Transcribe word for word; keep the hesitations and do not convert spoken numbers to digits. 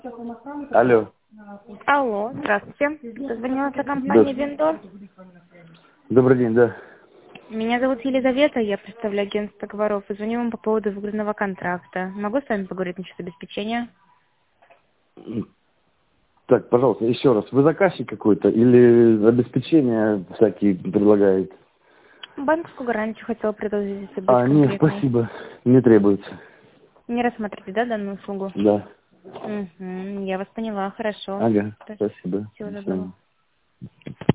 Алло. Алло, здравствуйте. Дозвонилась компания Да. Виндор. Добрый день, да. Меня зовут Елизавета, я представляю агентство Говоров. И звоню вам по поводу выгодного контракта. Могу с вами поговорить насчет обеспечения? Так, пожалуйста, еще раз. Вы заказчик какой-то или обеспечение всякие предлагаете? Банковскую гарантию хотела предложить, если быть А, нет, конкретной. спасибо. Не требуется. Не рассматриваете, да, данную услугу? Да. Угу, я вас поняла, хорошо. Ага, спасибо. Всего До доброго. свидания.